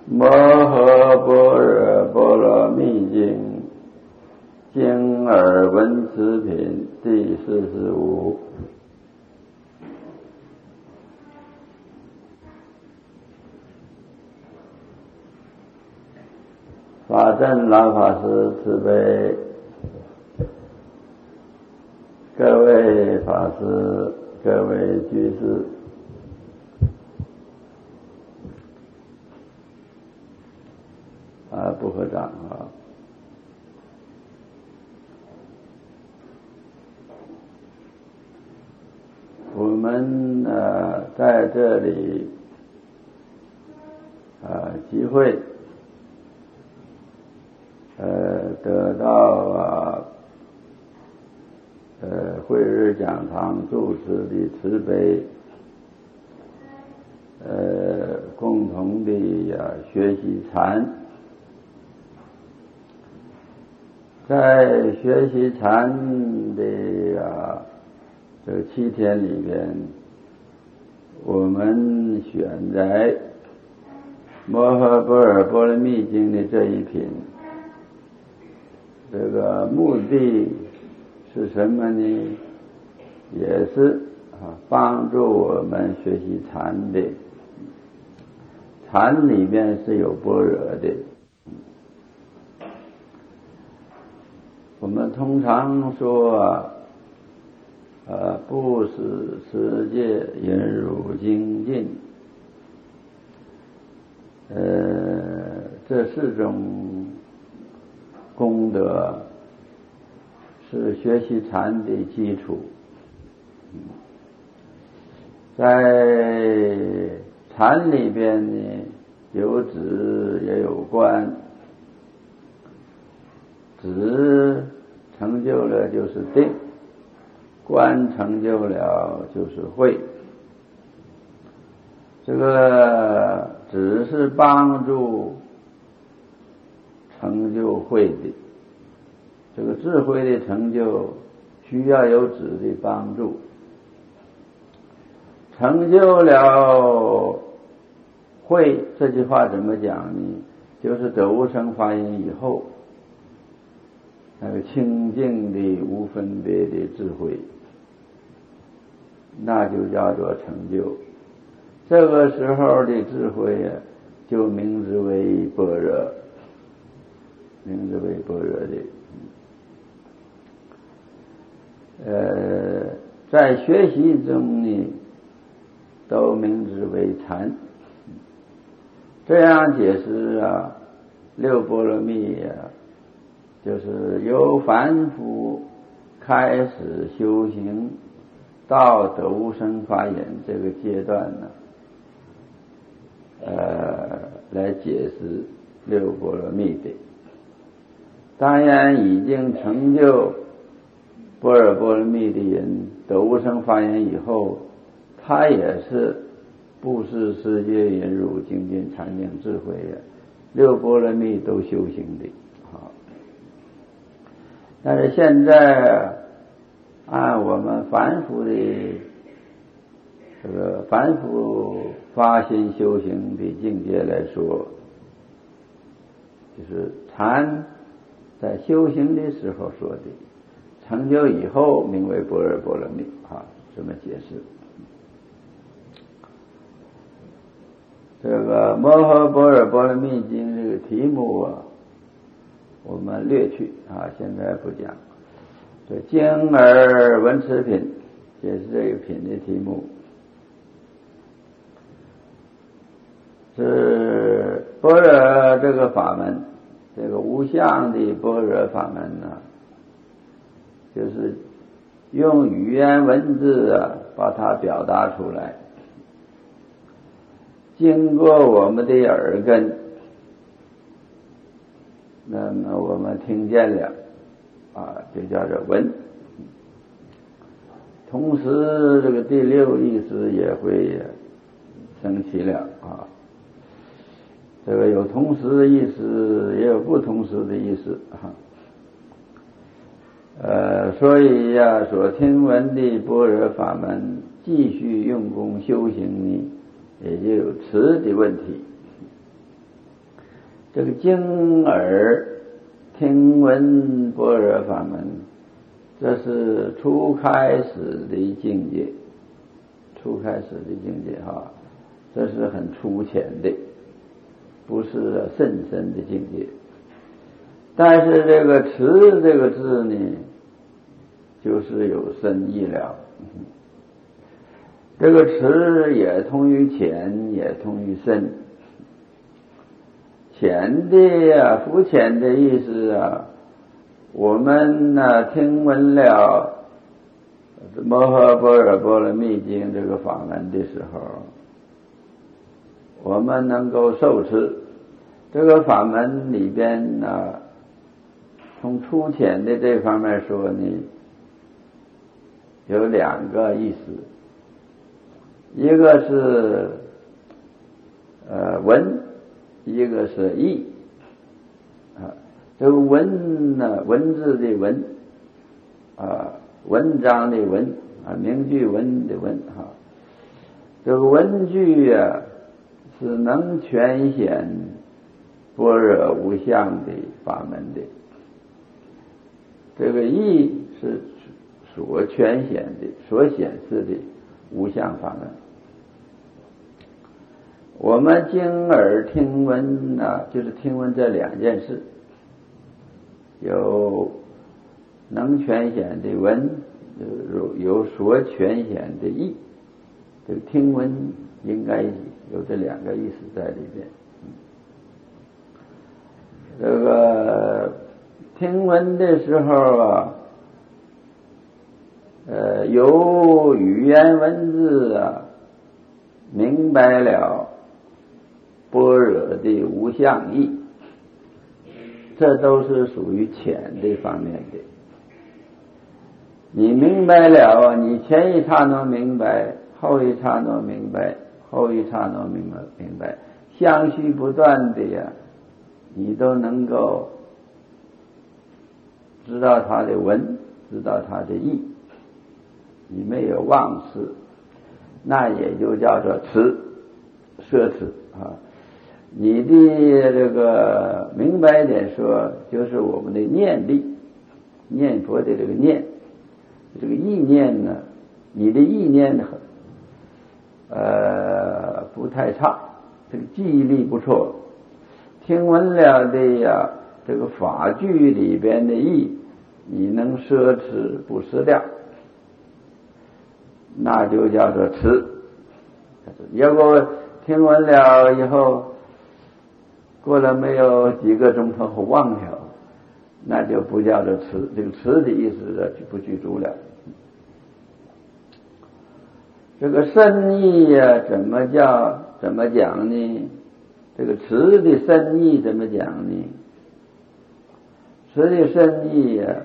摩诃般若波罗蜜经，经耳闻持品第45。法正老法师慈悲，各位法师，各位居士，不合掌啊！我们在这里集会，得到慧日讲堂住持的慈悲，共同的学习禅。在学习禅的这7天里边，我们选在《摩诃般若波罗蜜经》的这一品，这个目的是什么呢？也是帮助我们学习禅的。禅里面是有般若的。我们通常说布施、持戒、忍辱、精进，这4种功德是学习禅的基础。在禅里边呢，有止也有观，止成就了就是定，观成就了就是慧。这个只是帮助成就慧的，这个智慧的成就需要有止的帮助。成就了慧，这句话怎么讲呢？就是得无生法忍以后，那个清净的无分别的智慧，那就叫做成就。这个时候的智慧就名之为般若，名之为般若的。在学习中呢，都名之为禅。这样解释六波罗蜜就是由凡夫开始修行到得无生法忍这个阶段来解释六波罗蜜的。当然已经成就般若波罗蜜的人，得无生法忍以后，他也是布施、持戒、忍辱、精进、禅定、智慧六波罗蜜都修行的。但是现在按我们凡夫的这个凡夫发心修行的境界来说，就是禅在修行的时候说的，成就以后名为般若波罗蜜这么解释。这个摩诃般若波罗蜜经这个题目我们略去现在不讲。这经耳闻持品也是这个品的题目。是般若这个法门，这个无相的般若法门就是用语言文字把它表达出来，经过我们的耳根，那么我们听见了就叫做闻。同时这个第6意识也会升起了这个有同时的意思，也有不同时的意思所以所听闻的般若法门继续用功修行呢，也就有持的问题。 这个经耳听闻般若法门，这是初开始的境界，初开始的境界哈，这是很粗浅的，不是甚深的境界。但是这个持这个字呢，就是有深意了。这个持也通于浅，也通于深。浅的肤浅的意思啊，我们听闻了摩诃般若波罗蜜经这个法门的时候，我们能够受持这个法门里边从粗浅的这方面说呢，有两个意思，一个是文，一个是义这个文文字的文文章的文名句文的文这个文句是能全显般若无相的法门的，这个义是所全显的，所显示的无相法门。我们经耳听闻就是听闻这两件事，有能全显的文，有所全显的义。这个听闻应该有这两个意思在里边。这个听闻的时候由语言文字明白了般若的无相义，这都是属于浅的方面的。你明白了你前一刹那明白，后一刹那明白，后一刹那明白，相续不断的你都能够知道它的文，知道它的义，你没有忘失，那也就叫做持摄持你的这个明白一点说，就是我们的念力，念佛的这个念，这个意念呢，你的意念不太差，这个记忆力不错，听闻了的这个法句里边的义，你能摄持不失掉，那就叫做持。如果听闻了以后，过了没有几个钟头忘了，那就不叫做持。这个持的意思就不具足了。这个深意怎么讲呢？这个持的深意怎么讲呢？持的深意也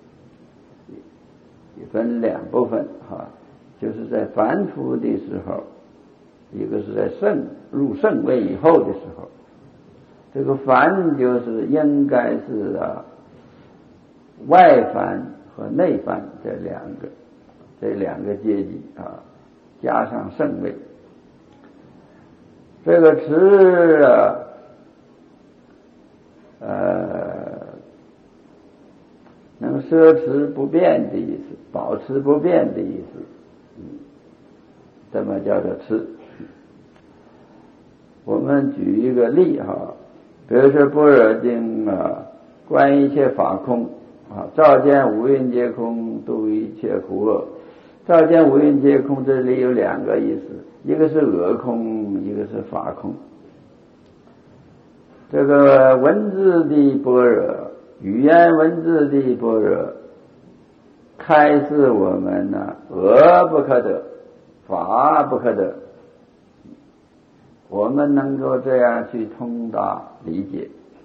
分两部分就是在凡夫的时候，一个是在入圣位以后的时候。这个凡就是应该是外凡和内凡这两个阶级加上圣位。这个持能摄持不变的意思，保持不变的意思，这么叫做持。我们举一个例比如说般若经观一切法空照见五蕴皆空，度一切苦厄。照见五蕴皆空这里有两个意思，一个是恶空，一个是法空。这个文字的般若，语言文字的般若，开示我们恶不可得，法不可得，我们能够这样去通达理解。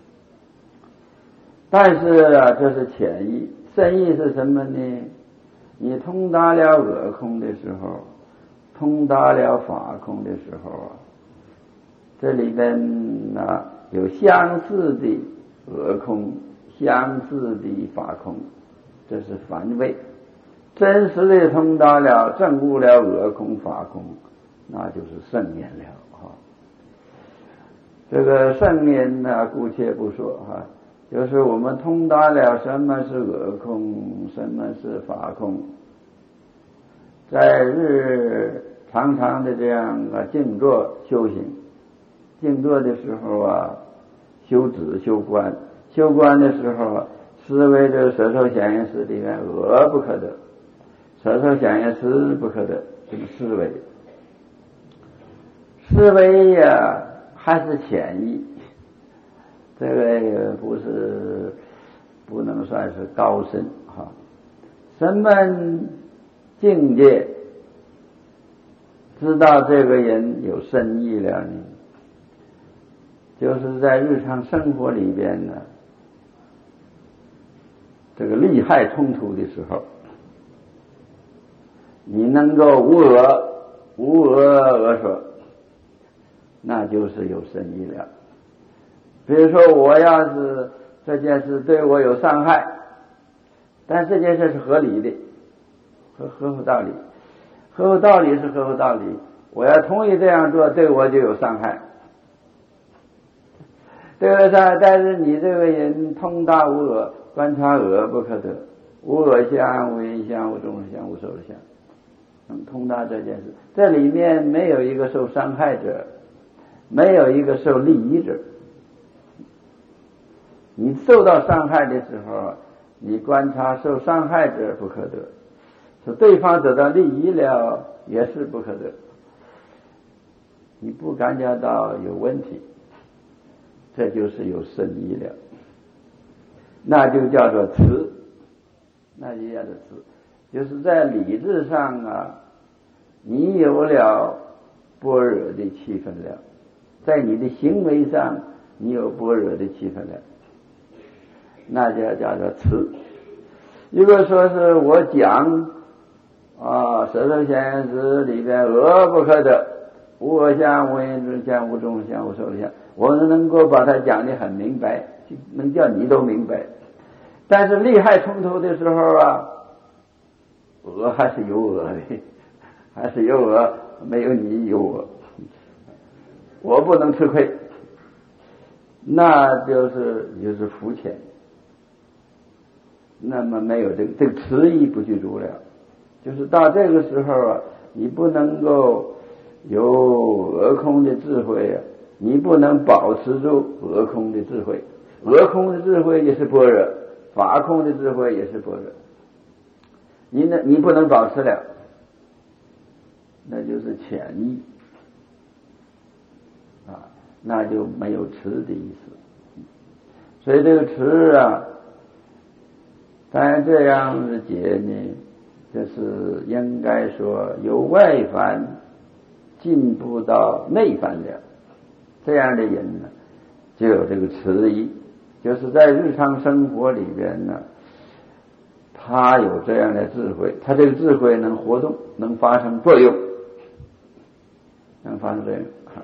但是这是浅意，深意是什么呢？你通达了恶空的时候，通达了法空的时候这里边有相似的恶空，相似的法空，这是凡位。真实的通达了证悟了恶空法空，那就是圣言了这个圣人呢，姑且不说哈，就是我们通达了什么是我空，什么是法空，在日常常的这样静坐修行，静坐的时候啊，修止修观，修观的时候啊，思维这舌头显言识里面恶不可得，舌头显言识不可得，这个思维，思维呀，还是潜意，这个不能算是高深哈。什么境界知道这个人有深意了呢？就是在日常生活里边呢，这个利害冲突的时候，你能够无讹说，那就是有深意了。比如说我要是这件事对我有伤害，但这件事是合理的，合乎道理，合乎道理是合乎道理，我要同意这样做，对我就有伤害，对我伤害。但是你这个人通达无讹，观察讹不可得，无讹相，无因相，无众相，无受相，能通达这件事，这里面没有一个受伤害者，没有一个受利益者。你受到伤害的时候，你观察受伤害者不可得，是对方得到利益了也是不可得，你不感觉到有问题，这就是有深意了，那就叫做慈，那就叫做慈，就是在理智上啊，你有了般若的气氛了，在你的行为上你有般若的气氛了，那就叫做慈。如果说是我讲舌头显言识里边恶不可得，无我相，无因之相，无众相，无受相，我能够把它讲得很明白，能叫你都明白。但是利害冲突的时候啊，恶还是有恶的，还是有恶，没有你有我，我不能吃亏，那就是肤浅，那么没有这个词义不具足了，就是到这个时候啊，你不能够有讹空的智慧啊，你不能保持住讹空的智慧，讹空的智慧也是般若，法空的智慧也是般若，你不能保持了，那就是潜意啊，那就没有持的意思。所以这个持啊，当然这样的解呢，就是应该说由外凡进步到内凡了，这样的人呢，就有这个持意，就是在日常生活里边呢，他有这样的智慧，他这个智慧能活动，能发生作用，能发生作用。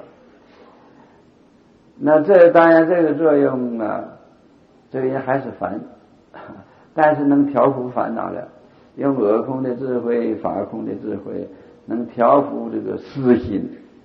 那这当然这个作用呢，这个人还是凡，但是能调伏烦恼了，用讹空的智慧，法空的智慧，能调伏这个私心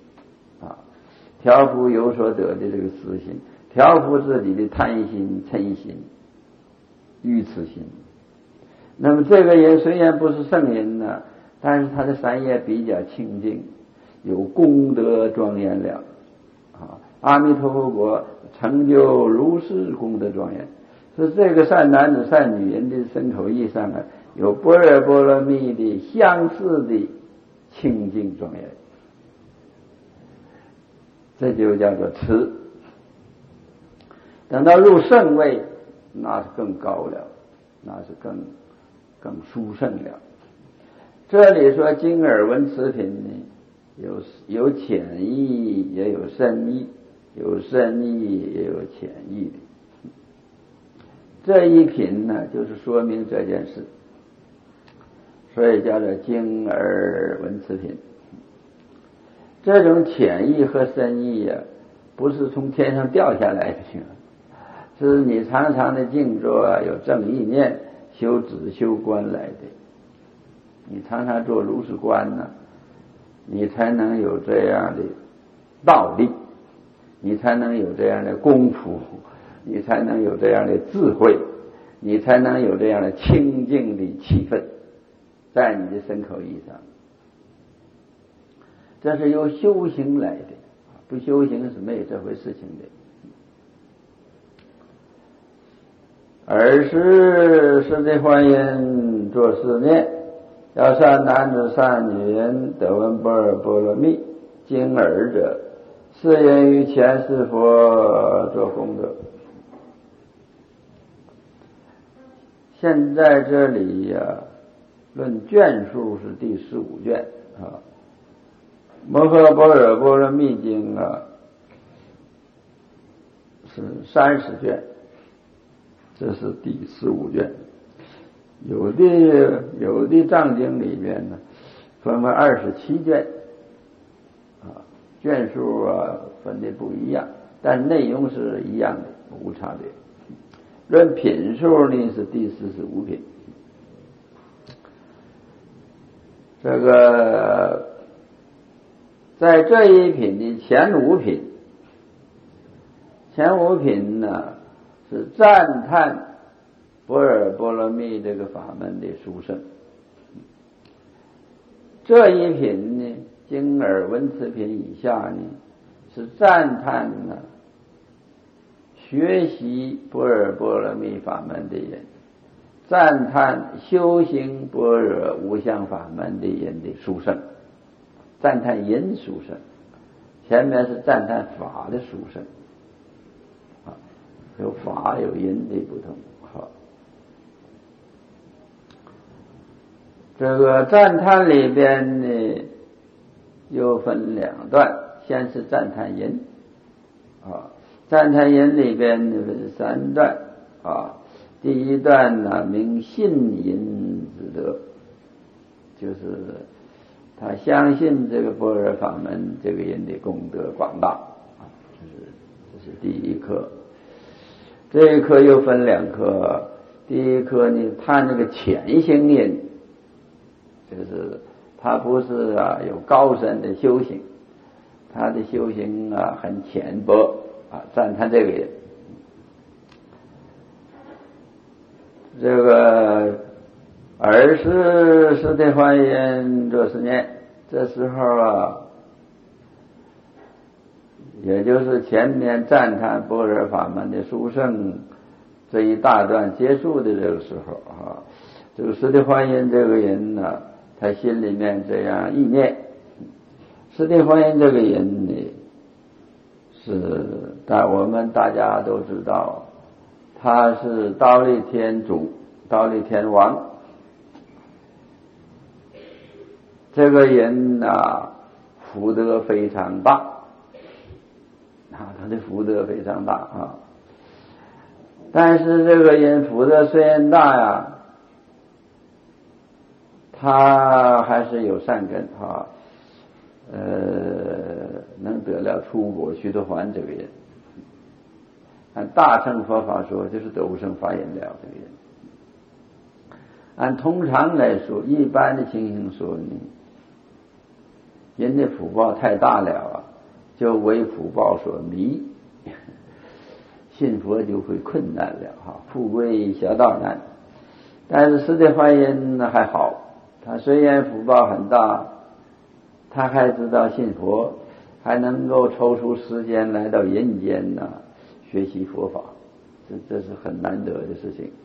调伏有所得的这个私心，调伏自己的贪心、嗔心、愚痴心。那么这个人虽然不是圣人呢，但是他的三业比较清净，有功德庄严了阿弥陀佛国成就如是功德庄严，是这个善男子善女人的身口意上有般若波罗蜜的相似的清净庄严，这就叫做持。等到入圣位，那是更高了，那是更殊胜了。这里说经耳闻持品呢，有浅意也有深意，有深意也有浅意的。这一品呢，就是说明这件事，所以叫做经耳闻持品。这种浅意和深意不是从天上掉下来的，是你常常的静坐有正意念，修止修观来的。你常常做如是观呢，你才能有这样的道力。 你才能有这样的功夫，你才能有这样的智慧，你才能有这样的清净的气氛在你的身口意上。这是由修行来的，不修行是没有这回事情的。尔时世谛观音作是念：要善男子善女人得闻般若波罗蜜经尔者，是因于前世佛做功德。现在这里论卷数是第15卷摩诃般若波罗蜜经是30卷，这是第15卷。有的藏经里面呢分为27卷卷数分的不一样，但内容是一样的，无差别。论品数呢是第45品。这个在这一品的前5品呢是赞叹般若波罗蜜这个法门的殊胜。这一品呢经耳闻此品以下呢是赞叹学习般若波罗蜜法门的人，赞叹修行般若无相法门的人的殊胜，赞叹人殊胜，前面是赞叹法的殊胜有法有人的不同。这个赞叹里边呢又分2段，先是赞叹人赞叹人里边呢是3段第一段呢名信人之德，就是他相信这个般若法门这个人的功德广大这是第一课。这一课又分2课，第一课呢探这个潜行人，就是他不是有高深的修行，他的修行很浅薄赞叹这个人。这个尔时世谛观音作是念，这时候也就是前面赞叹般若法门的殊胜这一大段结束的这个时候这个世谛观音这个人呢他心里面这样意念。世谛观音这个人呢我们大家都知道，他是忉利天主，忉利天王。这个人福德非常大他的福德非常大但是这个人福德虽然大他还是有善根能得了出国须陀洹这个人，按大乘佛法说就是得无生法忍了这个人。按通常来说，一般的情形说呢，人的福报太大了就为福报所迷，信佛就会困难了富贵小道难。但是世谛观音还好，他虽然福报很大，他还知道信佛，还能够抽出时间来到人间学习佛法，这是很难得的事情。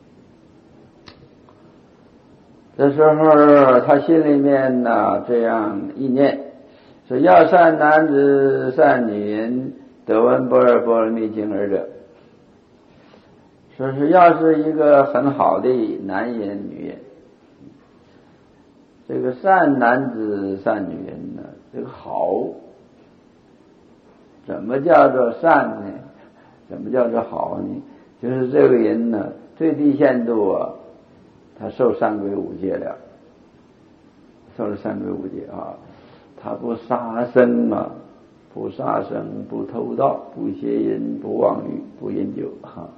这时候他心里面这样意念，说要善男子善女人得闻般若波罗蜜经尔者，说是要是一个很好的男人女人，这个善男子善女人这个好怎么叫做善呢？怎么叫做好呢？就是这个人最低限度他受三规五戒了，受了三规五戒他不杀生不杀生，不偷盗，不邪淫，不妄语，不饮酒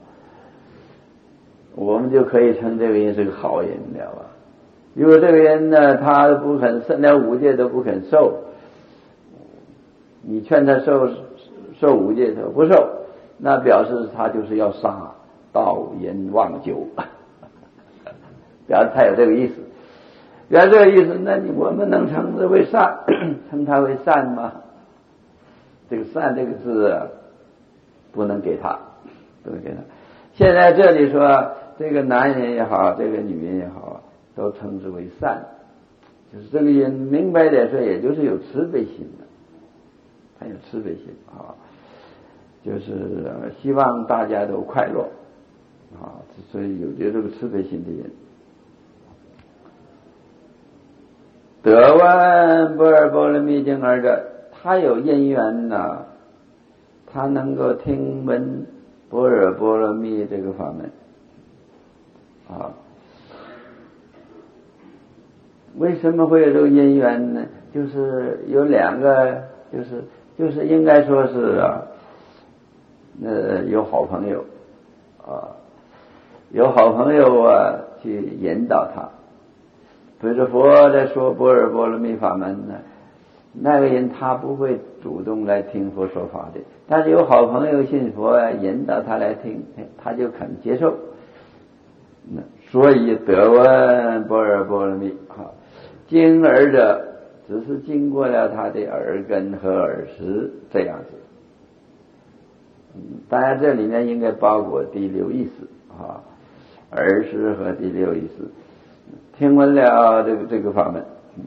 我们就可以称这个人是个好人了如果这个人他不肯连5戒都不肯受，你劝他受五戒者不受，那表示他就是要杀盗淫妄酒，表示他有这个意思。表示这个意思，那我们能称之为善，称它为善吗？这个善这个字啊，不能给他，不能给他。现在这里说这个男人也好，这个女人也好，都称之为善，就是这个人明白点说，也就是有慈悲心的，他有慈悲心啊，就是希望大家都快乐啊，所以有这个慈悲心的人。得闻般若波罗蜜经而者，他有因缘呐，他能够听闻般若波罗蜜这个法门啊。为什么会有这个因缘呢？就是有两个，就是应该说是有好朋友啊，有好朋友啊去引导他。比如说佛在说般若波罗蜜法门呢，那个人他不会主动来听佛说法的，但是有好朋友信佛啊，引导他来听，他就肯接受。所以得闻般若波罗蜜经耳者只是经过了他的耳根和耳识这样子。当然这里面应该包括第六意识耳识和第六意识。听闻了这个法门，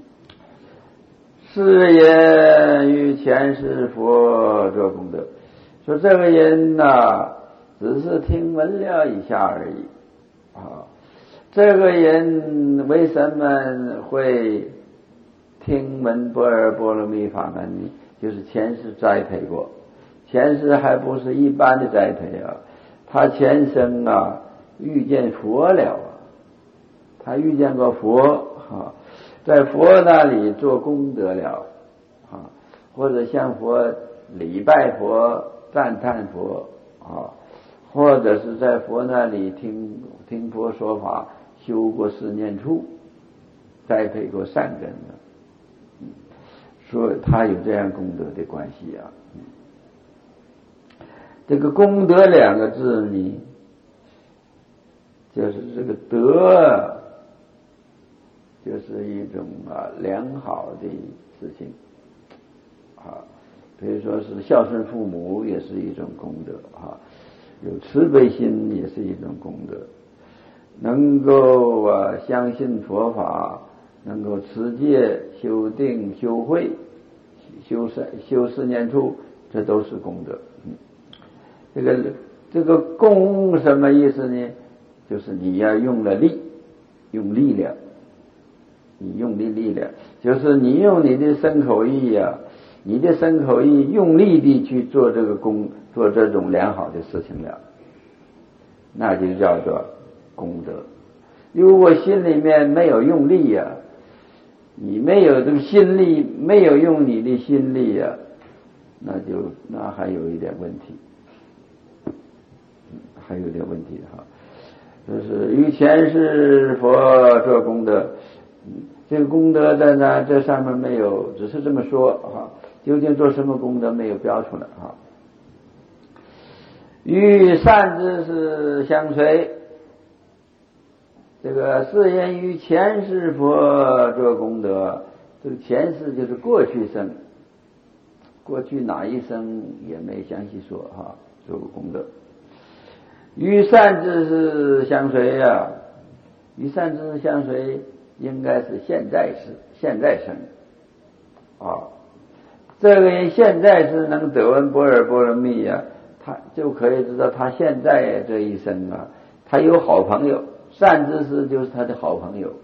是言于前世佛做功德。说这个人呐，只是听闻了一下而已这个人为什么会听闻般若波罗蜜法门呢？就是前世栽培过，前世还不是一般的栽培他前生遇见佛了他遇见过佛在佛那里做功德了或者向佛礼拜佛、赞叹佛或者是在佛那里听佛说法，修过四念处，栽培过善根所以他有这样功德的关系这个功德两个字呢，就是这个德就是一种良好的事情比如说是孝顺父母也是一种功德有慈悲心也是一种功德，能够相信佛法，能够持戒、修定、修慧、修四念处，这都是功德。这个功什么意思呢？就是你要用了力，用力量，你用的力量，就是你用你的身口意你的身口意用力地去做这个功，做这种良好的事情了，那就叫做功德。如果心里面没有用力你没有这个心力，没有用你的心力那还有一点问题，还有点问题就是于前世佛做功德，这个功德在这上面没有，只是这么说究竟做什么功德没有标出来与善知识相随，这个是因于前世佛做功德，这个前世就是过去生，过去哪一生也没详细说做功德。与善知识相随与善知识相随应该是现在生这个人现在是能得闻般若波罗蜜他就可以知道他现在这一生他有好朋友，善知识就是他的好朋友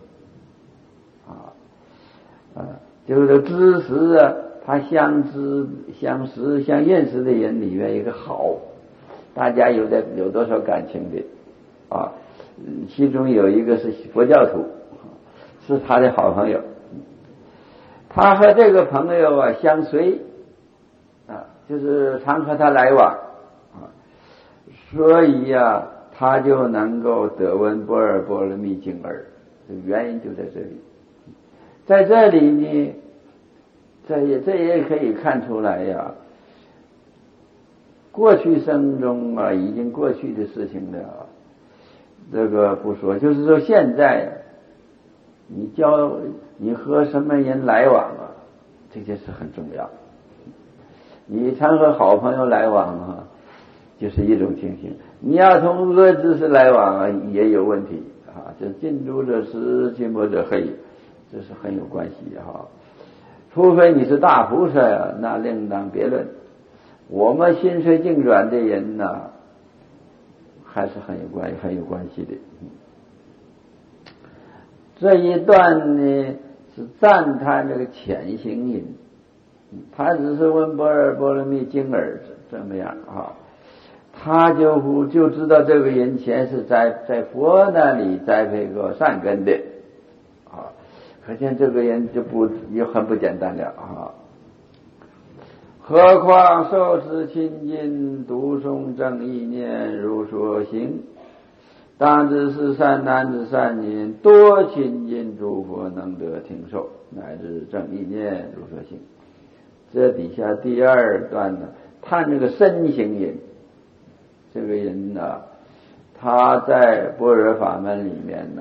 就是知识他相识相认识的人里面一个好，大家有多少感情的其中有一个是佛教徒，是他的好朋友，他和这个朋友相随就是常和他来往所以他就能够得闻般若波罗蜜经耳，原因就在这里。在这里呢，这也可以看出来过去生中啊已经过去的事情了，这个不说，就是说现在你和什么人来往啊，这件事很重要。你常和好朋友来往啊，就是一种情形。你要从恶知识来往啊，也有问题啊。这近朱者赤，近墨者黑，这是很有关系哈。除非你是大菩萨呀，那另当别论。我们心随境转的人呢，还是很有关系的。这一段呢是赞叹这个潜行因，他只是问般若波罗蜜经儿这么样啊，他就知道这个人前是在佛那里栽培个善根的啊，可见这个人也很不简单了啊。何况受持亲近，读诵正意念，如所行，当知是善男子善女，多亲近诸佛，能得听受，乃至正意念如所行。这底下第二段呢，谈这个身行人，这个人呢，他在般若法门里面呢，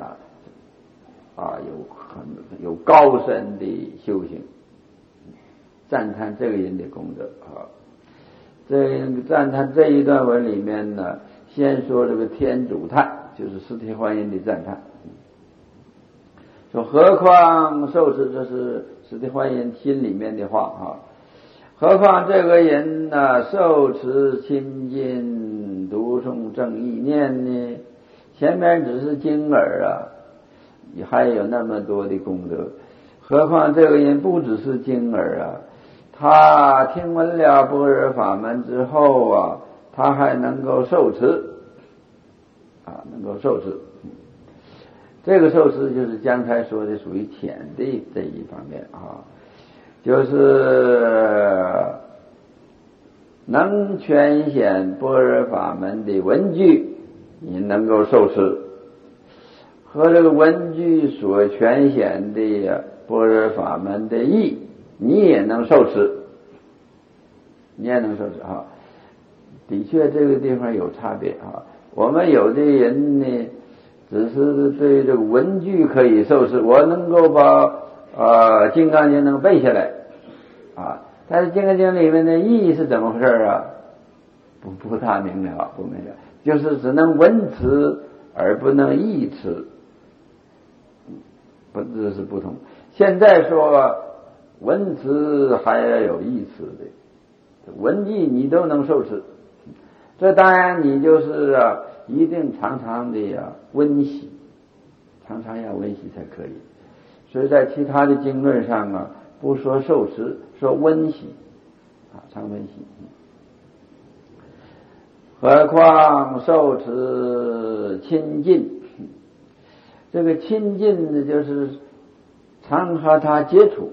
有高深的修行，赞叹这个人的功德啊。赞叹这一段文里面呢，先说这个天主叹，就是实体化人的赞叹。说何况受持，这是实体化人心里面的话啊。何况这个人呢，受持亲近，读诵正意念呢，前面只是经耳啊，还有那么多的功德。何况这个人不只是经耳啊，他听闻了般若法门之后啊，他还能够受持啊，能够受持。这个受持就是刚才说的属于浅的这一方面啊，就是能全显般若法门的文句，你能够受持，和这个文句所全显的般若法门的义，你也能受持，啊。的确，这个地方有差别啊。我们有的人呢，只是对这个文句可以受持，我能够把金刚经能背下来啊，但是金刚经里面的义是怎么回事啊？不大明了，不明了，就是只能文词而不能义词，这是不同。现在说文词还要有义词的，文句你都能受持，这当然你就是一定常常的温习，常常要温习才可以。所以在其他的经论上啊，不说受持，说温习啊，常温习。何况受持亲近，这个亲近呢，就是常和他接触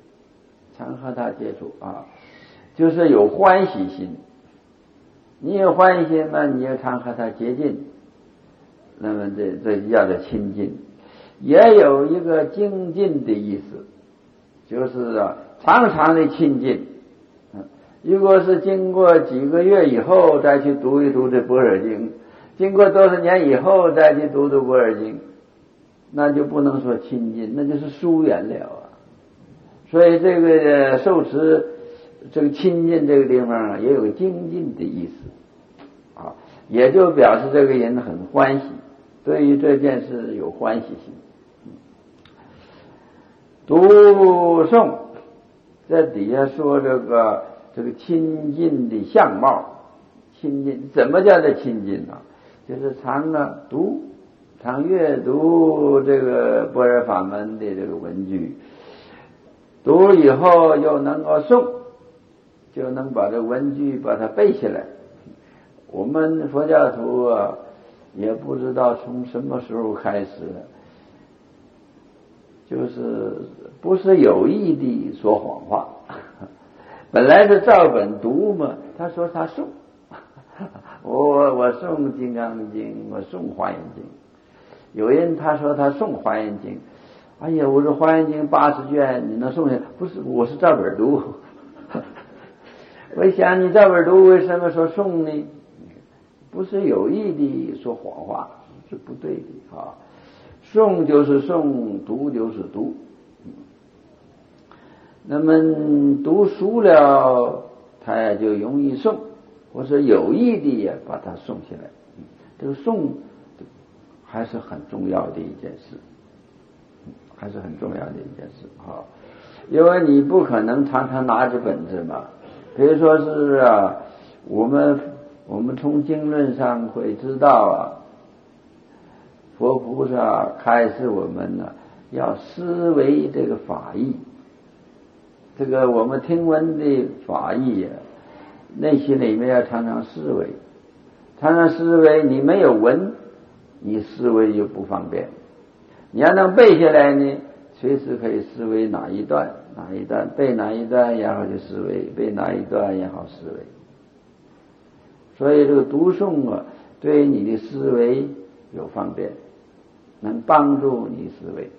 啊，就是有欢喜心。你有欢喜心嘛，你就常和他接近，那么这叫做亲近。也有一个精进的意思，就是常常的亲近。如果是经过几个月以后再去读一读这般若经，经过多少年以后再去读般若经，那就不能说亲近，那就是疏远了啊。所以这个受持这个亲近这个地方也有个精进的意思啊，也就表示这个人很欢喜，对于这件事有欢喜心。读诵，在底下说这个亲近的相貌，亲近怎么叫做亲近呢？就是常阅读这个般若法门的这个文句，读以后又能够诵，就能把这文句把它背下来。我们佛教徒也不知道从什么时候开始，就是不是有意的说谎话，本来是照本读嘛。他说他诵，我诵金刚经，我诵华严经。有人他说他诵华严经，哎呀，我说华严经80卷你能诵下？不是，我是照本读。 我想你这本读为什么说诵呢？不是有意的说谎话，是不对的啊。诵就是诵，读就是读。那么读熟了，他也就容易诵。我说有意的也把它诵起来。这个诵还是很重要的一件事，还是很重要的一件事啊。因为你不可能常常拿着本子嘛。比如说是我们从经论上会知道佛菩萨开示我们要思维这个法义。这个我们听闻的法义内心里面要常常思维，常常思维。你没有闻，你思维就不方便。你要能背下来呢，随时可以思维哪一段背哪一段也好去思维，背哪一段也好思维。所以这个读诵对你的思维有方便，能帮助你思维。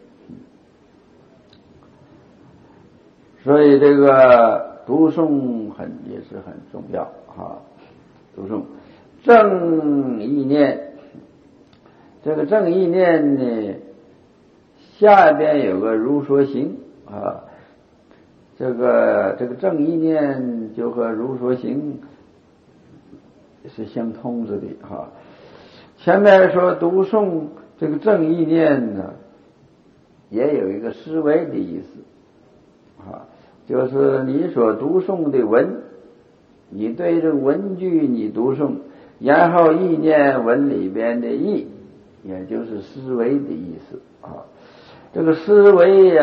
所以这个读诵也是很重要啊。读诵正意念，这个正意念呢，下边有个如说行啊。这个正意念就和如说行是相通着的哈。前面说读诵这个正意念呢，也有一个思维的意思啊，就是你所读诵的文，你对这个文句你读诵，然后意念文里边的意，也就是思维的意思啊。这个思维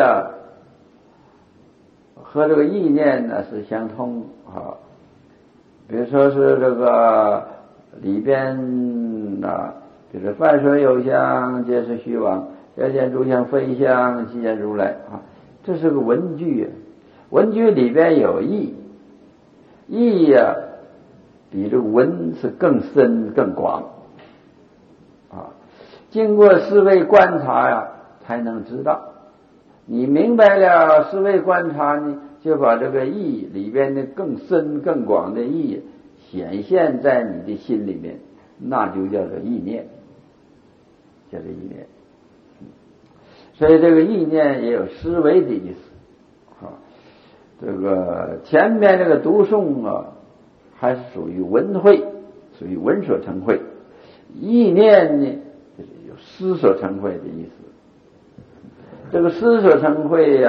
和这个意念呢是相通啊。比如说是这个里边比如凡所有相，皆是虚妄，要见诸相非相，即见如来啊。这是个文句，文句里边有意，意比这个文是更深更广啊。经过思维观察才能知道。你明白了思维观察呢，就把这个意里边的更深更广的意显现在你的心里面，那就叫做意念，叫做意念。所以这个意念也有思维的意思啊。这个前面这个读诵还是属于文慧，属于文所成慧。意念呢，就是有思所成慧的意思。这个思所成慧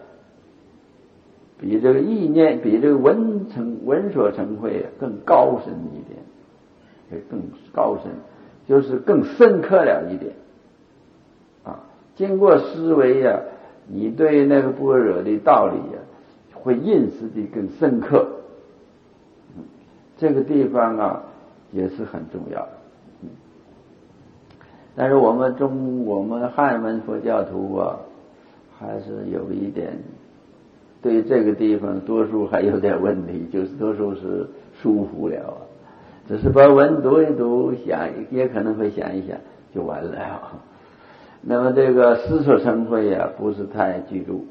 比这个意念，比这个文所成慧更高深一点，更高深，就是更深刻了一点啊。经过思维你对那个般若的道理会认识的更深刻。这个地方也是很重要。但是我们汉文佛教徒还是有一点对这个地方多数还有点问题，就是多数是疏忽了只是把文读一读，想也可能会想一想就完了那么这个思所成慧不是太记住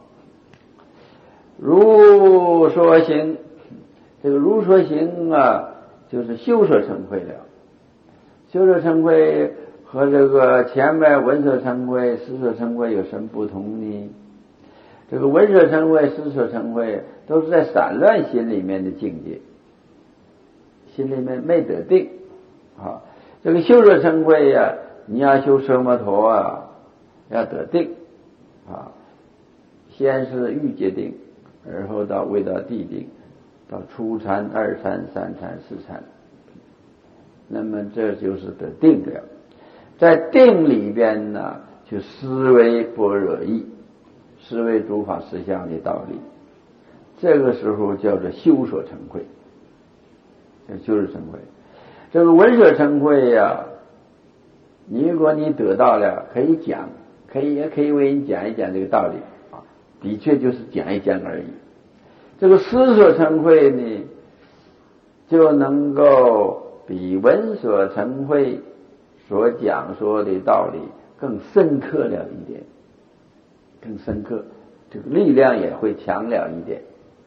如说行，这个如说行就是修所成慧了。修所成慧和这个前面文所成慧、思所成慧有什么不同呢？这个文所成慧、思所成慧都是在散乱心里面的境界，心里面没得定这个修所成慧你要修奢摩陀要得定先是欲界定，而后到未到地定，到初禅、二禅、三禅、四禅，那么这就是得定了。在定里边呢，去思维般若义，思维诸法实相的道理，这个时候叫做修所成慧，叫修所成慧。这个文所成慧如果你得到了，可以讲，也可以为你讲一讲这个道理的确就是讲一讲而已。这个思所成慧呢，就能够比文所成慧所讲说的道理更深刻了一点，更深刻，这个力量也会强了一点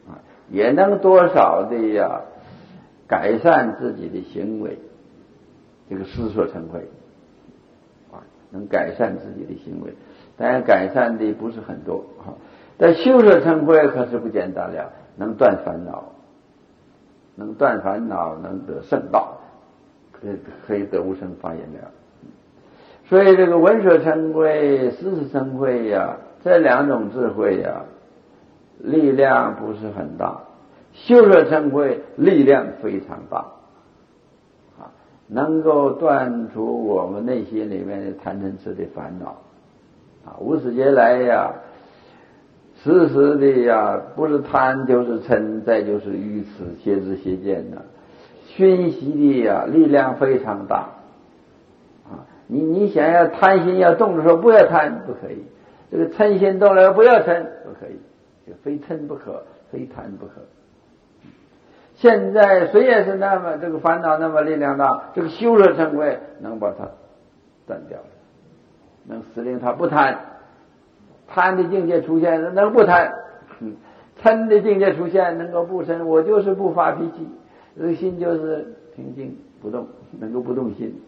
也能多少的呀改善自己的行为，这个思所成慧啊，能改善自己的行为，当然改善的不是很多啊。但修所成慧可是不简单了，能断烦恼，能断烦恼，能得圣道，可以得无生法眼了。所以这个闻所成慧、思所成慧呀，这两种智慧呀，力量不是很大，修所成慧力量非常大啊，能够断除我们内心里面的贪嗔痴的烦恼啊，无始劫来呀，时时的呀，不是贪就是嗔，再就是愚痴、邪知邪见呐，熏习的呀力量非常大啊。你想要贪心要动的时候，不要贪，不可以；这个嗔心动了，不要嗔，不可以。就非嗔不可，非贪不可。现在谁也是那么这个烦恼那么力量大，这个修所成慧能把它断掉了，能使令他不贪，贪的境界出现能不贪，嗔的境界出现能够不嗔，我就是不发脾气，这个心就是平静不动，能够不动心。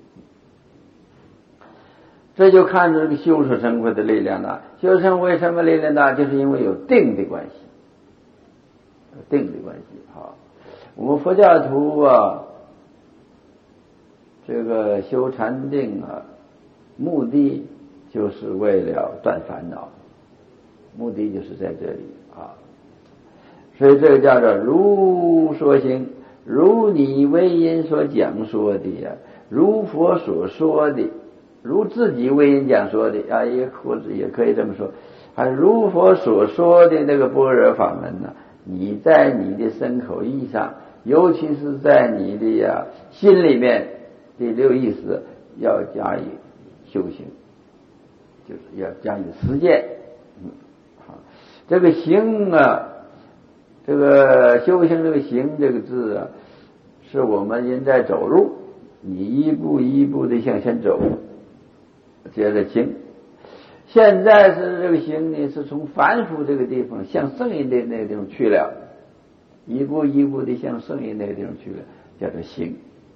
这就看出这个修所成慧的力量大。修所成慧什么力量大？就是因为有定的关系，有定的关系。好，我们佛教徒啊，这个修禅定啊，目的就是为了断烦恼，目的就是在这里啊。所以这个叫做如说行，如你为因所讲说的呀，如佛所说的。如自己为人讲说的啊，也或者也可以这么说，还如佛所说的那个般若法门呢，你在你的身口意上，尤其是在你的呀心里面的六意识要加以修行，就是要加以实践。好，这个行啊，这个修行这个行这个字啊，是我们人在走路，你一步一步的向前走。接着行，现在是这个行呢，是从凡夫这个地方向圣人的那个地方去了，一步一步的向圣人那个地方去了，叫做行。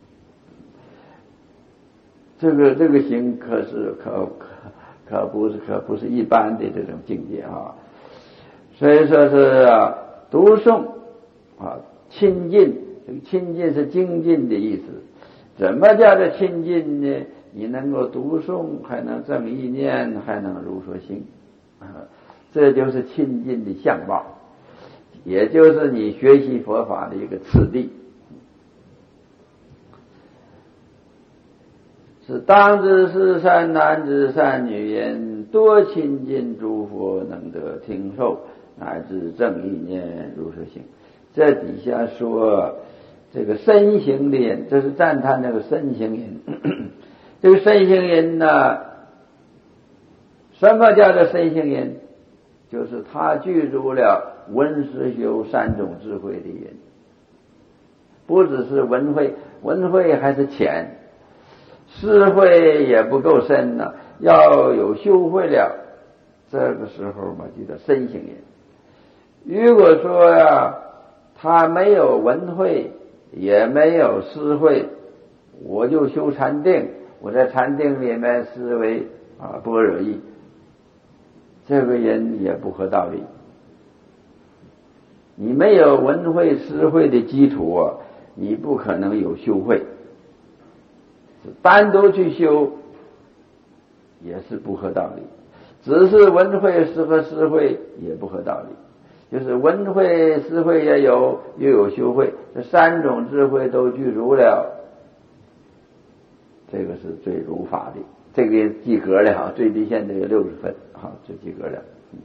这个行可不是一般的这种境界啊，所以说是啊，读诵啊，亲近，这个亲近是精进的意思。怎么叫做亲近呢？你能够读诵，还能正意念，还能如说行，这就是亲近的相貌，也就是你学习佛法的一个次第。是当知是善男子善女人，多亲近诸佛，能得听受，乃至正意念如说行。这底下说这个身行的人，这是赞叹那个身行人。这个身行人呢，什么叫做身行人？就是他具足了闻思修三种智慧的人，不只是闻慧，闻慧还是浅，思慧也不够深呢，要有修慧了，这个时候嘛，就叫身行人。如果说呀，他没有闻慧，也没有思慧，我就修禅定。我在禅定里面思维啊般若意，这个人也不合道理。你没有闻慧思慧的基础啊，你不可能有修慧。单独去修也是不合道理，只是闻慧和思慧也不合道理。就是闻慧思慧也有，又有修慧，这三种智慧都具足了。这个是最如法的，这个及格了哈，最低限度有60分，好，就及格了。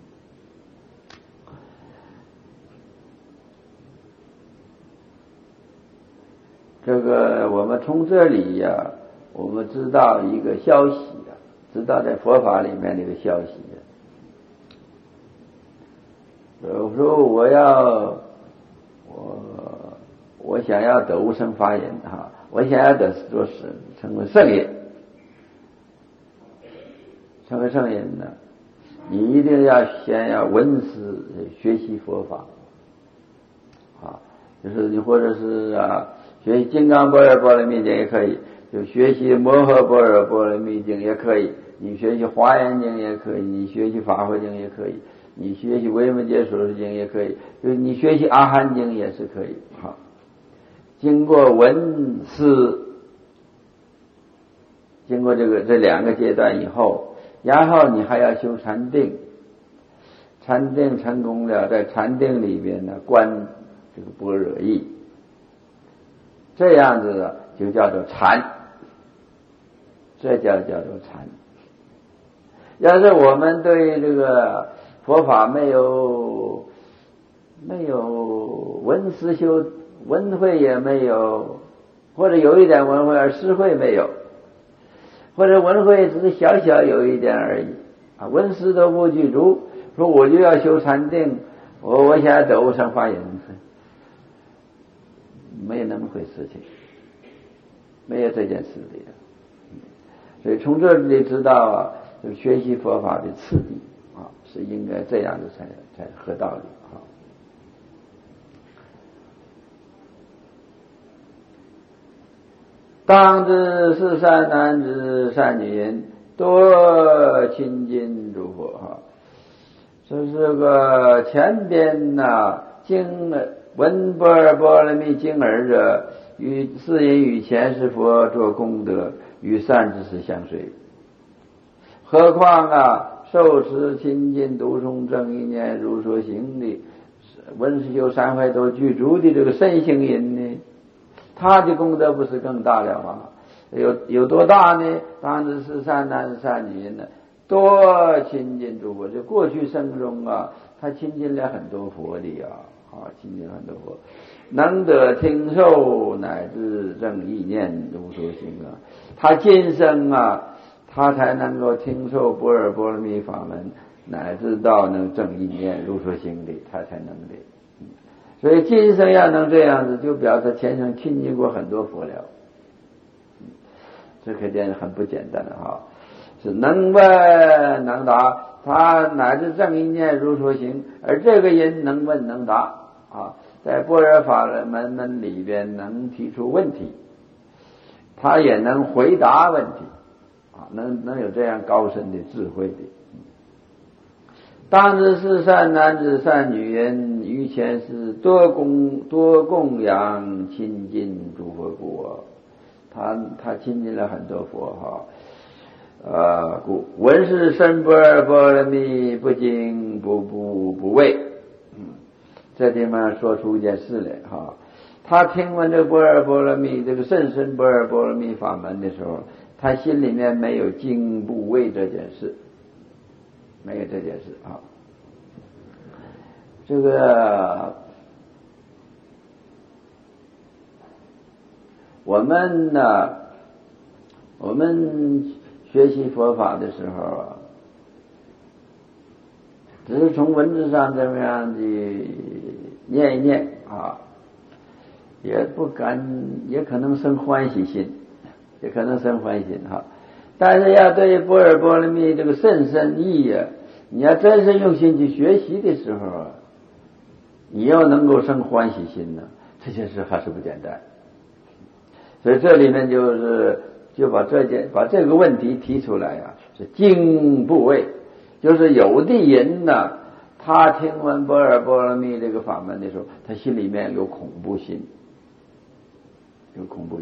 这个我们从这里呀，我们知道一个消息啊，知道在佛法里面的一个消息啊。有时候我想要得无生法忍哈，我想要成为圣人，成为圣人呢，你一定要先要闻思学习佛法就是你或者是学习金刚般若波罗蜜经也可以，就学习摩诃般若波罗蜜经也可以，你学习华严经也可以，你学习法华经也可以，你学习维摩诘所说经也可以，就是你学习阿含经也是可以。好，经过闻思，经过这两个阶段以后，然后你还要修禅定，禅定成功了，在禅定里边呢观这个般若义，这样子的就叫做禅，这叫做禅。要是我们对这个佛法没有闻思修，闻慧也没有，或者有一点闻慧而思慧没有，或者闻慧只是小小有一点而已闻思都不具足，说我就要修禅定，我现在得无上法眼，没有那么回事情，没有这件事的。所以从这里知道这个学习佛法的次第是应该这样子才合道理当知是善男子善女人，多亲近诸佛这是个前边经闻般若波罗蜜经而者，与是因与前世佛做功德，与善知识相随。何况受持亲近读诵正意念如所行的闻思修三会都具足的这个身行人呢，他的功德不是更大了吗？有多大呢？当知是善男子善女人呢，多亲近诸佛。就过去生中他亲近了很多佛的亲近很多佛，能得听受乃至正意念如所行他今生他才能够听受般若波罗蜜法门，乃至到能正意念如所行的，他才能的。所以今生要能这样子，就表示前生亲近过很多佛了。这可见很不简单是能问能答，他乃至正意念如所行，而这个人能问能答在般若法门里边能提出问题，他也能回答问题能有这样高深的智慧的。当知是善男子善女人，于前世多供养亲近诸佛故他亲近了很多佛故闻是深般若波罗蜜，不惊不畏。这地方说出一件事来他听闻这般若波罗蜜这个甚深般若波罗蜜法门的时候，他心里面没有惊不畏这件事，没有这件事这个我们学习佛法的时候只是从文字上这么样的念一念也不敢，也可能生欢喜心，但是要对般若波罗蜜这个甚深意你要真是用心去学习的时候你要能够生欢喜心这件事还是不简单。所以这里面就把这个问题提出来是惊不畏，就是有的人他听闻般若波罗蜜这个法门的时候，他心里面有恐怖心，有恐怖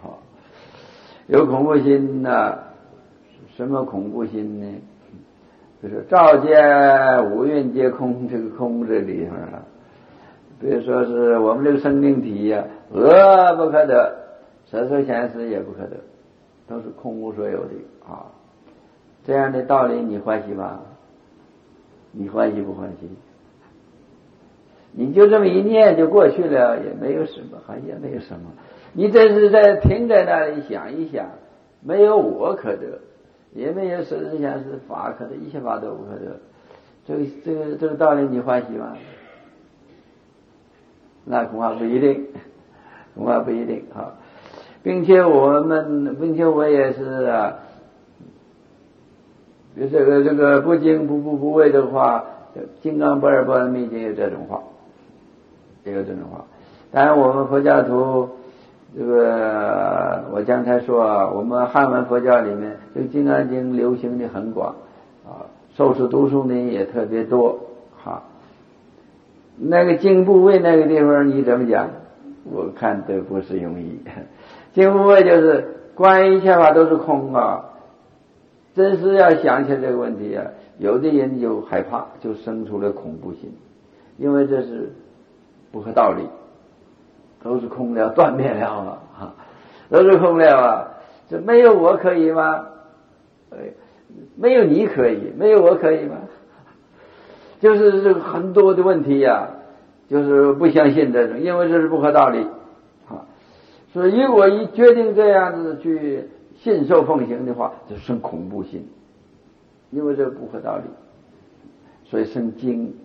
心什么恐怖心呢？就是照见五蕴皆空，这个空这里方比如说是我们这个生命体恶不可得，色受想行识也不可得，都是空无所有的这样的道理你欢喜吗？你欢喜不欢喜？你就这么一念就过去了，也没有什么，也没有什么。你这是在停在那里想一想，没有我可得，也没有色受想行识法可得，一切法都不可得。这个道理你欢喜吗？那恐怕不一定，并且我也是这个不惊不畏的话，金刚般若波罗蜜经有这种话， 当然我们佛教徒这个我刚才说啊，我们汉文佛教里面这个《金刚经》流行的很广啊，受持读诵的人也特别多哈。那个经部位那个地方你怎么讲？我看都不是容易。经部位就是观一切法都是空啊，真是要想起这个问题啊，有的人就害怕，就生出了恐怖心，因为这是不合道理，都是空了，断灭了啊，都是空了啊，这没有我可以吗？没有你可以，没有我可以吗？就是这个很多的问题呀，就是不相信这种，因为这是不合道理啊。所以如果一决定这样子去信受奉行的话，就生恐怖心，因为这不合道理，所以生惊